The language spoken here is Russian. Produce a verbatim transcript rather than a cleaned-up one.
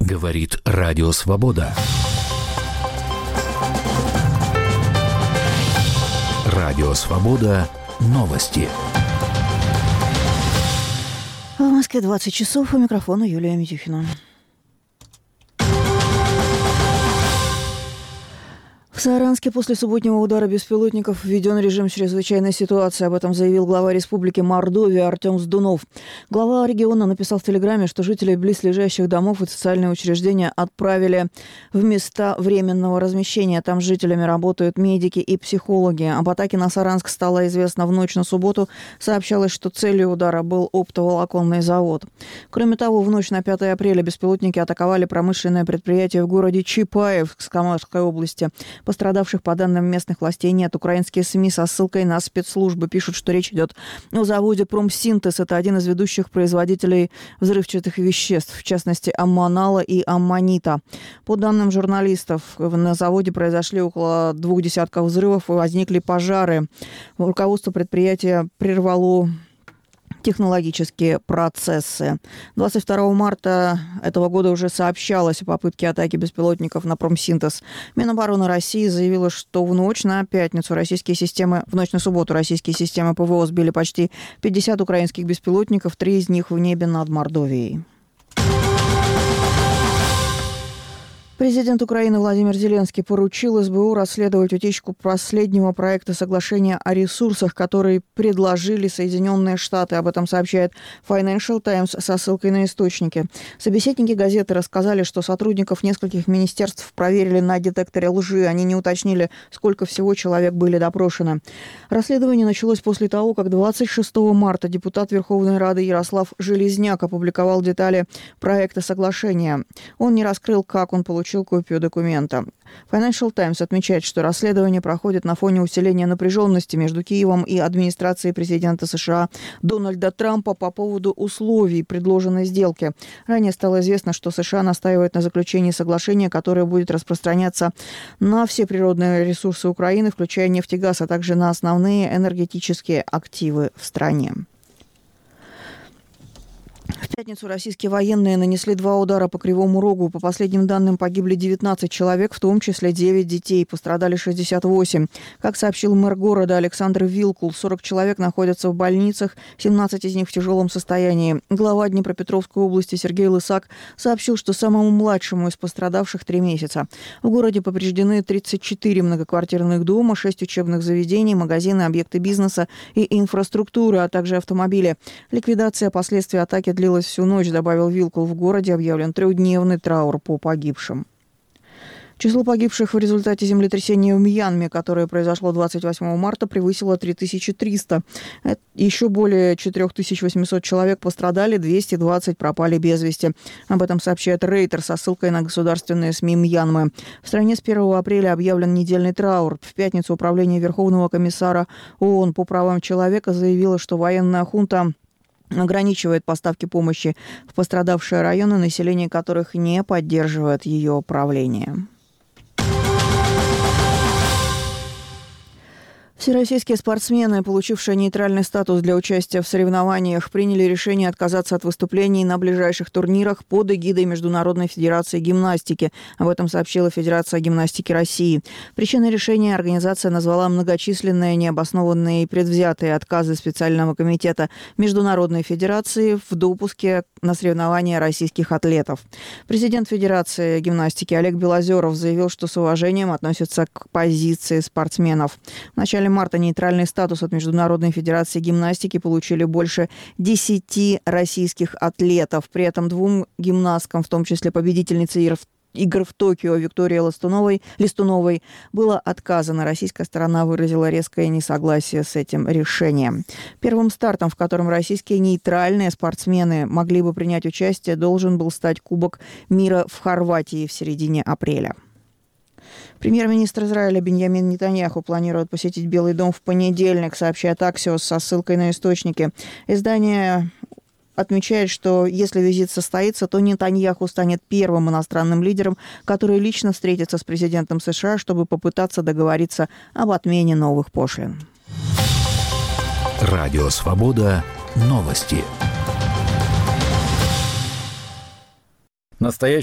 Говорит Радио Свобода. Радио Свобода. Новости. В Москве двадцать часов. У микрофона Юлия Митюхина. В Саранске после субботнего удара беспилотников введен режим чрезвычайной ситуации. Об этом заявил глава республики Мордовия Артем Сдунов. Глава региона написал в Телеграме, что жителей близлежащих домов и социальные учреждения отправили в места временного размещения. Там с жителями работают медики и психологи. Об атаке на Саранск стало известно в ночь на субботу. Сообщалось, что целью удара был оптоволоконный завод. Кроме того, в ночь на пятое апреля беспилотники атаковали промышленное предприятие в городе Чапаев Самарской области. Пострадавших, по данным местных властей, нет. Украинские СМИ со ссылкой на спецслужбы пишут, что речь идет о заводе «Промсинтез». Это один из ведущих производителей взрывчатых веществ, в частности, аммонала и аммонита. По данным журналистов, на заводе произошли около двух десятков взрывов и возникли пожары. Руководство предприятия прервало технологические процессы. двадцать второго марта этого года уже сообщалось о попытке атаки беспилотников на Промсинтез. Минобороны России заявила, что в ночь на пятницу российские системы, в ночь на субботу российские системы ПВО сбили почти пятьдесят украинских беспилотников, три из них в небе над Мордовией. Президент Украины Владимир Зеленский поручил СБУ расследовать утечку последнего проекта соглашения о ресурсах, который предложили Соединенные Штаты. Об этом сообщает Financial Times со ссылкой на источники. Собеседники газеты рассказали, что сотрудников нескольких министерств проверили на детекторе лжи. Они не уточнили, сколько всего человек были допрошены. Расследование началось после того, как двадцать шестого марта депутат Верховной Рады Ярослав Железняк опубликовал детали проекта соглашения. Он не раскрыл, как он получил копию документа. Financial Times отмечает, что расследование проходит на фоне усиления напряженности между Киевом и администрацией президента США Дональда Трампа по поводу условий предложенной сделки. Ранее стало известно, что США настаивает на заключении соглашения, которое будет распространяться на все природные ресурсы Украины, включая нефть и газ, а также на основные энергетические активы в стране. В пятницу российские военные нанесли два удара по Кривому Рогу. По последним данным, погибли девятнадцать человек, в том числе девять детей. Пострадали шестьдесят восемь. Как сообщил мэр города Александр Вилкул, сорок человек находятся в больницах, семнадцать из них в тяжелом состоянии. Глава Днепропетровской области Сергей Лысак сообщил, что самому младшему из пострадавших три месяца. В городе повреждены тридцать четыре многоквартирных дома, шесть учебных заведений, магазины, объекты бизнеса и инфраструктуры, а также автомобили. Ликвидация последствий атаки длилась всю ночь, добавил Вилкул. В городе объявлен трехдневный траур по погибшим. Число погибших в результате землетрясения в Мьянме, которое произошло двадцать восьмого марта, превысило три тысячи триста. Еще более четыре тысячи восемьсот человек пострадали, двести двадцать пропали без вести. Об этом сообщает Рейтер со ссылкой на государственные СМИ Мьянмы. В стране с первого апреля объявлен недельный траур. В пятницу Управление Верховного комиссара ООН по правам человека заявило, что военная хунта ограничивает поставки помощи в пострадавшие районы, население которых не поддерживает ее правление. Всероссийские спортсмены, получившие нейтральный статус для участия в соревнованиях, приняли решение отказаться от выступлений на ближайших турнирах под эгидой Международной федерации гимнастики. Об этом сообщила Федерация гимнастики России. Причиной решения организация назвала многочисленные необоснованные и предвзятые отказы специального комитета Международной федерации в допуске на соревнования российских атлетов. Президент Федерации гимнастики Олег Белозеров заявил, что с уважением относится к позиции спортсменов. В начале марта нейтральный статус от Международной федерации гимнастики получили больше десяти российских атлетов. При этом двум гимнасткам, в том числе победительнице игр в Токио Виктории Листуновой, Листуновой, было отказано. Российская сторона выразила резкое несогласие с этим решением. Первым стартом, в котором российские нейтральные спортсмены могли бы принять участие, должен был стать Кубок мира в Хорватии в середине апреля. Премьер-министр Израиля Биньямин Нетаньяху планирует посетить Белый дом в понедельник, сообщает Axios со ссылкой на источники. Издание отмечает, что если визит состоится, то Нетаньяху станет первым иностранным лидером, который лично встретится с президентом США, чтобы попытаться договориться об отмене новых пошлин. Радио Свобода. Новости. Настоящий